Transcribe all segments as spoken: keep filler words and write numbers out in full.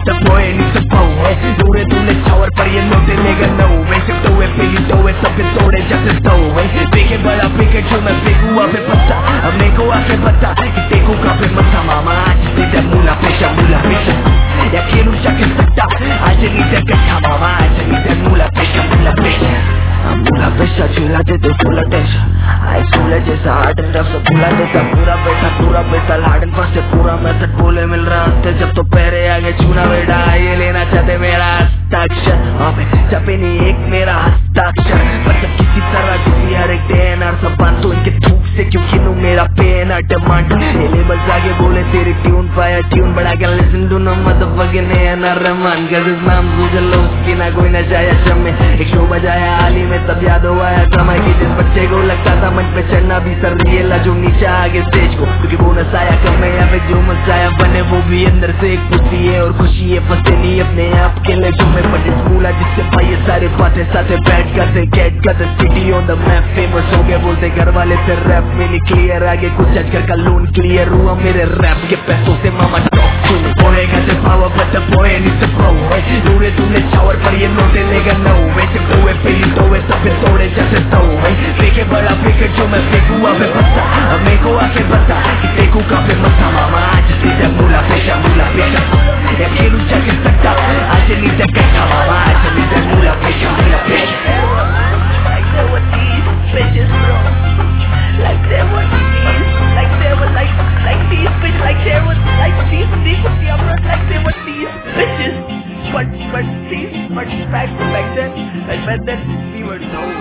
the boy and it's a poet. Dure tune shower पर ये नोटे लेगा no way. Shift हुए पीली टोए सब पे तोड़े जैसे stowaway. देखे बड़ा पिकेचू मैं फेंकूँ पे पत्ता. अब मेरे को आके बता कि देखूँ कहाँ पे मत्था मामा. आज सीधे मुला पेशा मुला पेशा. या खेलूँ जाके सट्टा. आज नीचे कट्टा मामा. आज नीचे मुला पेशा मुला पेशा. मुला पेशा चिल्ला देते फुल टेंशन. आई स्कूल जैसा हार्ड एंड टफ से भुला देता पूरा पैसा पूरा पैसा लाडन पास से पूरा मैसेज बोले मिल रहा हफ्ते जब तो पैरे आगे चूना बेटा. ये लेना चाहते मेरा हस्ताक्षर. अबे छपे नहीं एक मेरा हस्ताक्षर. मतलब किसी तरह किसी हर एक देन और सब बात तो इनके थूक से क्यों किनू मेरा पेन और डिमांड. ये लेबल्स आगे बोले तेरी ट्यून पाया ट्यून बढ़ा के listen to no motherfucking N R Rahman. गज़ नाम गुजर उसकी ना कोई न जाया शम्मे. एक शो बजाया हाली में तब याद हुआ है कमाई की जिस बच्चे को लगता था मंच पे चढ़ना भी सर रियला जो नीचे आगे स्टेज को क्योंकि बोनस आया कम है या फिर जो मचाया बने वो भी अंदर से एक खुशी है और खुशी है फंसे नहीं अपने आप के लिए जो मैं बड़े स्कूल है जिससे भाई ये सारे बातें साथे बैठ करते कैट करते city on the map famous हो गए बोलते घर वाले से रैप मिली क्लियर आगे कुछ अजकर का लोन क्लियर हुआ मेरे रैप के पैसों से मामा टॉक सुन बोले कहते power but the boy and it's a pro है. दूरे तूने शावर पर ये नोटे लेगा no way. जब तो वे पीली तो वे सब पे तोड़े जैसे stowaway. देखे बड़ा पिकेट जो मैं फेंकूँ पे पत्ता. अब मेरे को आके बता कि देखूँ कहाँ पे मत्था मामा. आज सीधे मुला पेशा मुला पेशा. या खेलूँ जाके सट्टा. आज नीचे कट्टा मामा. आज नीचे मुला पेशा मुला पेशा. Like they were these bitches bro. Like they were these. Like they were like like these bitches. Like they were like these these bitches. Like they were these bitches. But but these but back back then like back then we were known.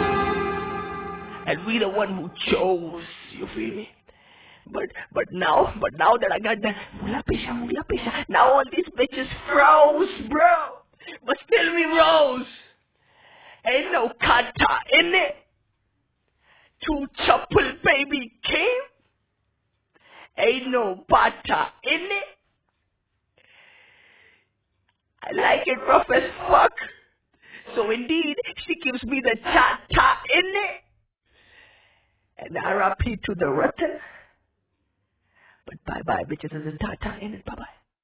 And we the one who chose, you feel me? But but now, but now that I got that mula pesha, mula pesha, now all these bitches froze, bro. But still we rose. Ain't no kata in it. Two chapel baby came. Ain't no bata in it. I like it rough as fuck. So indeed, she gives me the cha-cha in it. And R I P to the rotten. But bye-bye, bitches, and the ta-ta in it. Bye-bye.